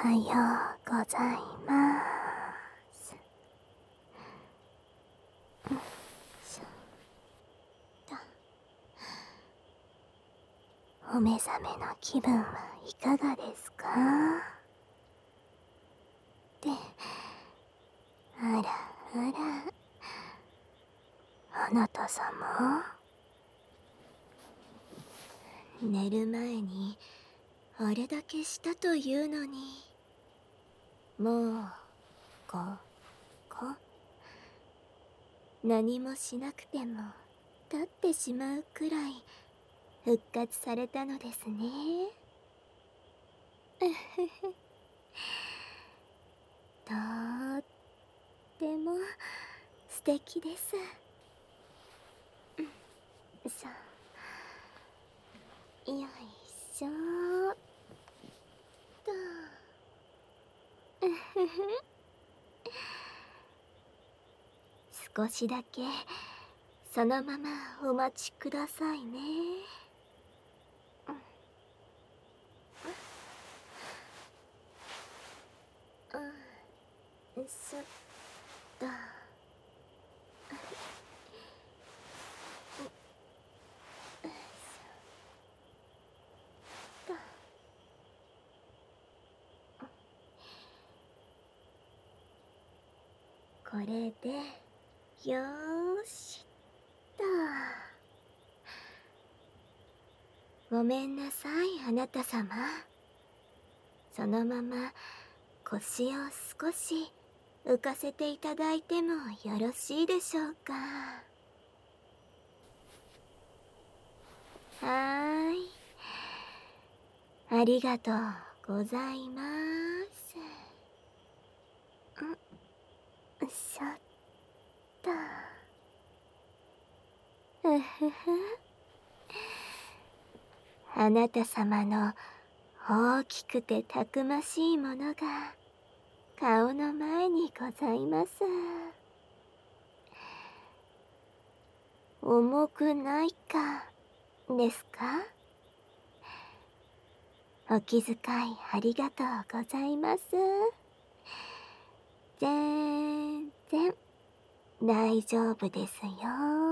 はようございます。しょとお目覚めの気分はいかがですか？で、あらあら、あなた様、寝る前にあれだけしたというのに、もう何もしなくても立ってしまうくらい復活されたのですね。とっても素敵です。さあ、よいしょっと。少しだけそのままお待ちくださいね。そっと。これでよーしっと。ごめんなさい、あなた様。そのまま腰を少し浮かせていただいてもよろしいでしょうか？はーい。ありがとうございます。しょっと。ふふふ。あなた様の大きくてたくましいものが顔の前にございます。重くないかですか？お気遣いありがとうございます。全然大丈夫ですよ。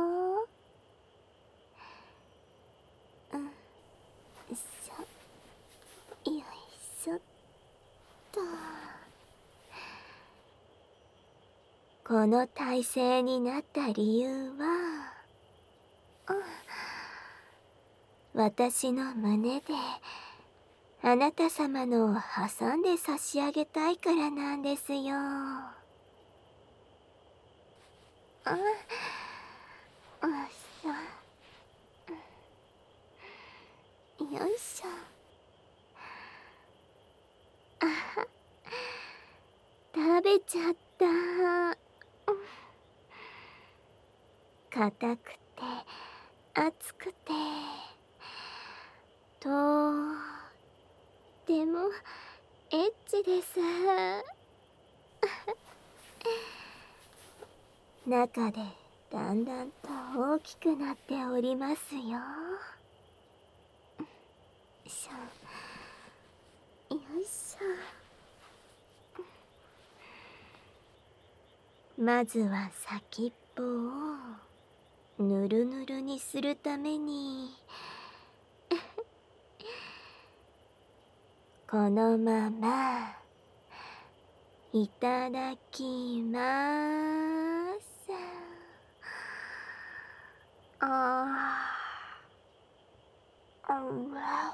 よいしょっと。この体勢になった理由は、私の胸であなた様のを挟んで差し上げたいからなんですよ。よいしょ。食べちゃった。硬くて熱くてとってもエッチです。中でだんだんと大きくなっておりますよ。よいしょ。まずは先っぽをぬるぬるにするためにこのままいただきまーす。うわ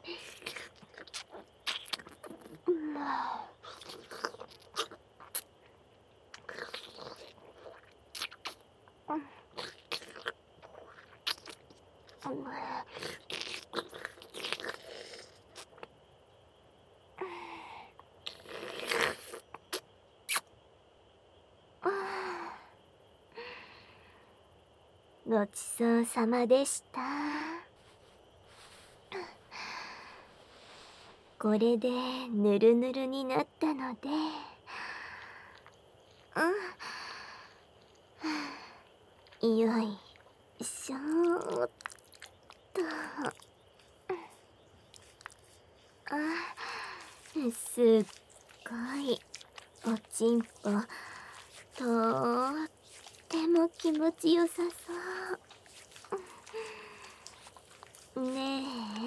ごちそうさまでした。これでぬるぬるになったので、よいしょーっと。すっごいおちんぽとーっても気持ちよさそうねえ、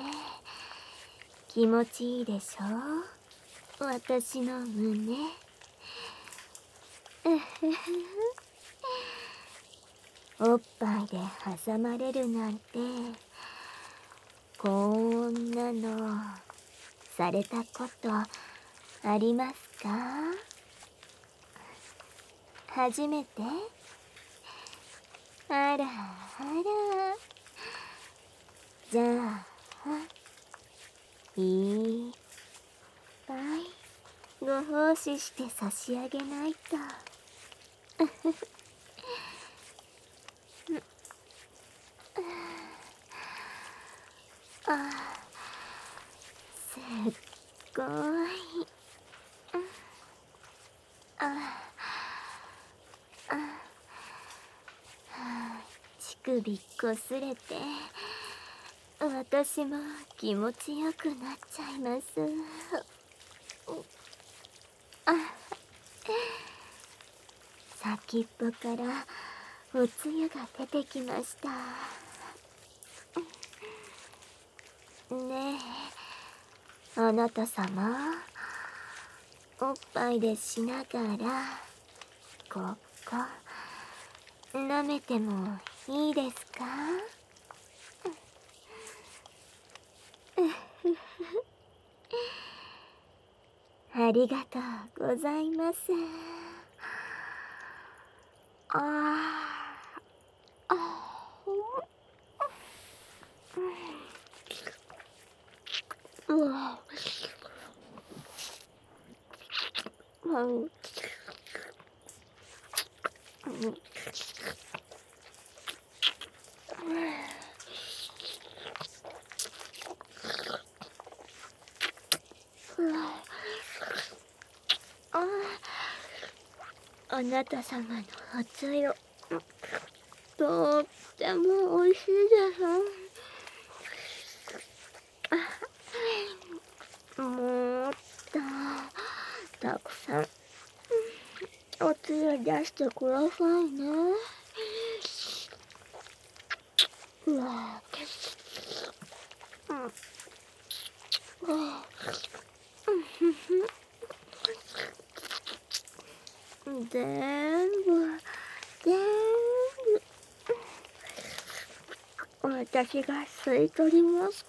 気持ちいいでしょ、私の胸。おっぱいで挟まれるなんて、こんなのされたことありますか？初めて？あらあら。じゃあいっぱいご奉仕して差し上げないと。すっごい。乳首こすれて、私も気持ちよくなっちゃいます。先っぽからおつゆが出てきました。ねえ、あなたさま、おっぱいでしながらここ舐めてもいいですか？ありがとうございます。うわ、あなた様のおつゆ、とってもおいしいです。もっとたくさんおつゆ出してくださいね。うわ、全部私が吸い取りますから。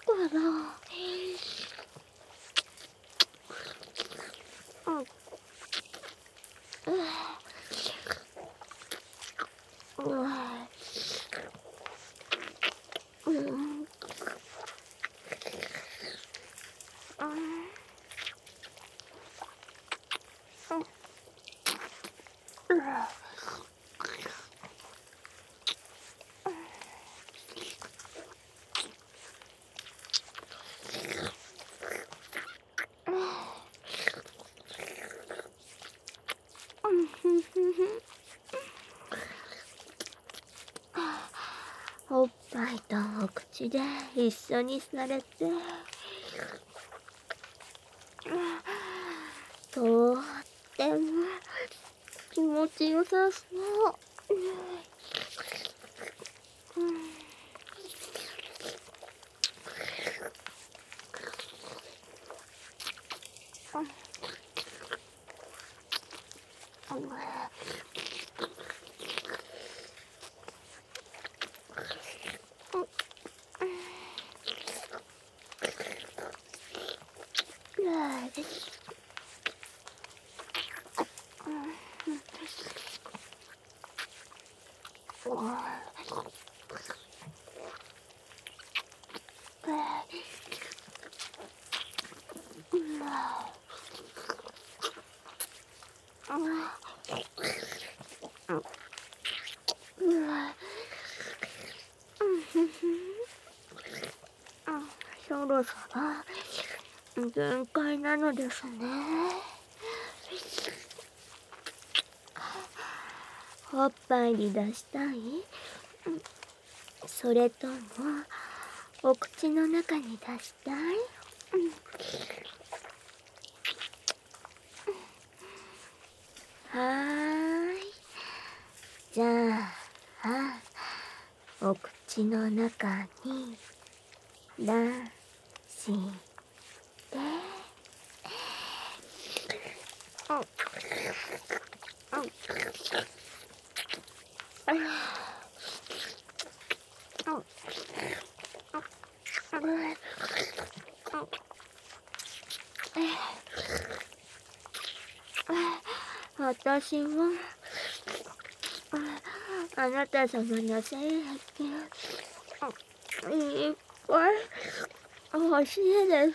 おっぱいとお口で一緒にされて、とっても気持ちよさそう。 そろそろ限界なのですね。おっぱいに出したい？それともお口の中に出したい？はーい。じゃあお口の中に出して私はあなた様の性癖いっぱい欲しいです。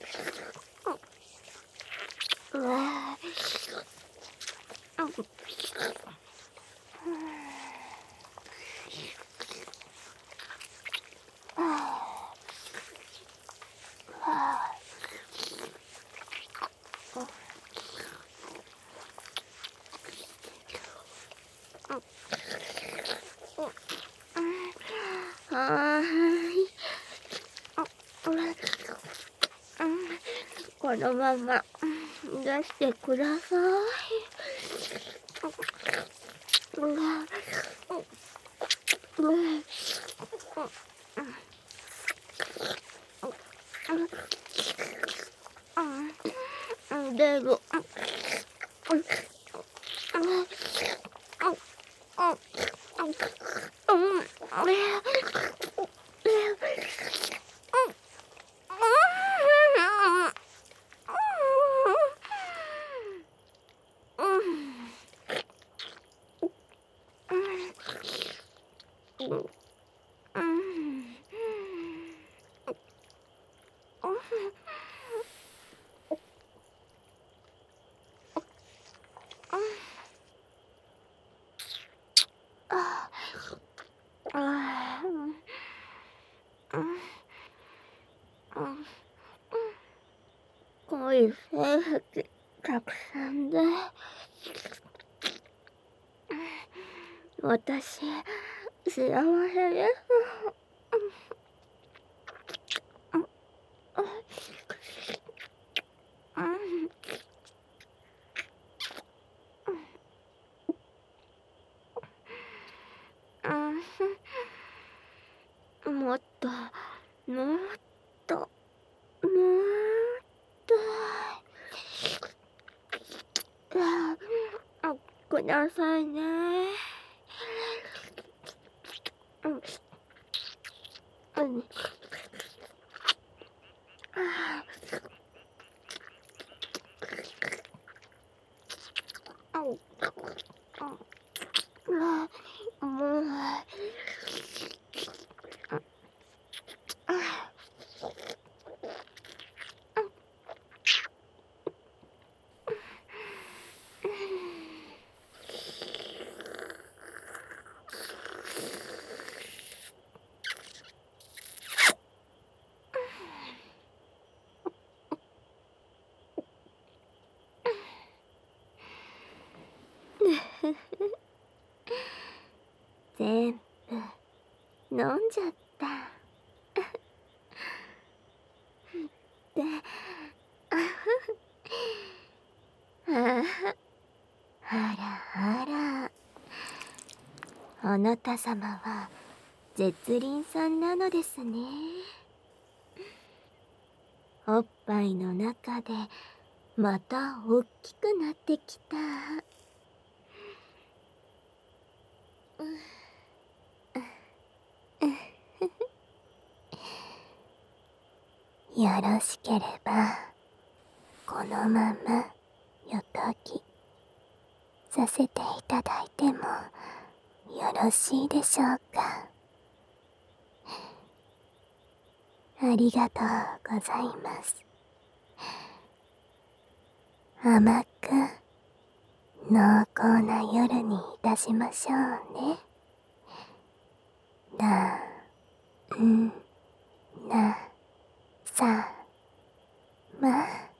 はーい。このまま出してください。出る。濃い性癖たくさんで私幸せです。もっともっともっとくださいね。全部飲んじゃった。で、あらあら、あなた様は絶倫さんなのですね。おっぱいの中でまた大きくなってきた。よろしければこのままよときさせていただいてもよろしいでしょうか。ありがとうございます。甘く濃厚な夜にいたしましょうね。だんなさま。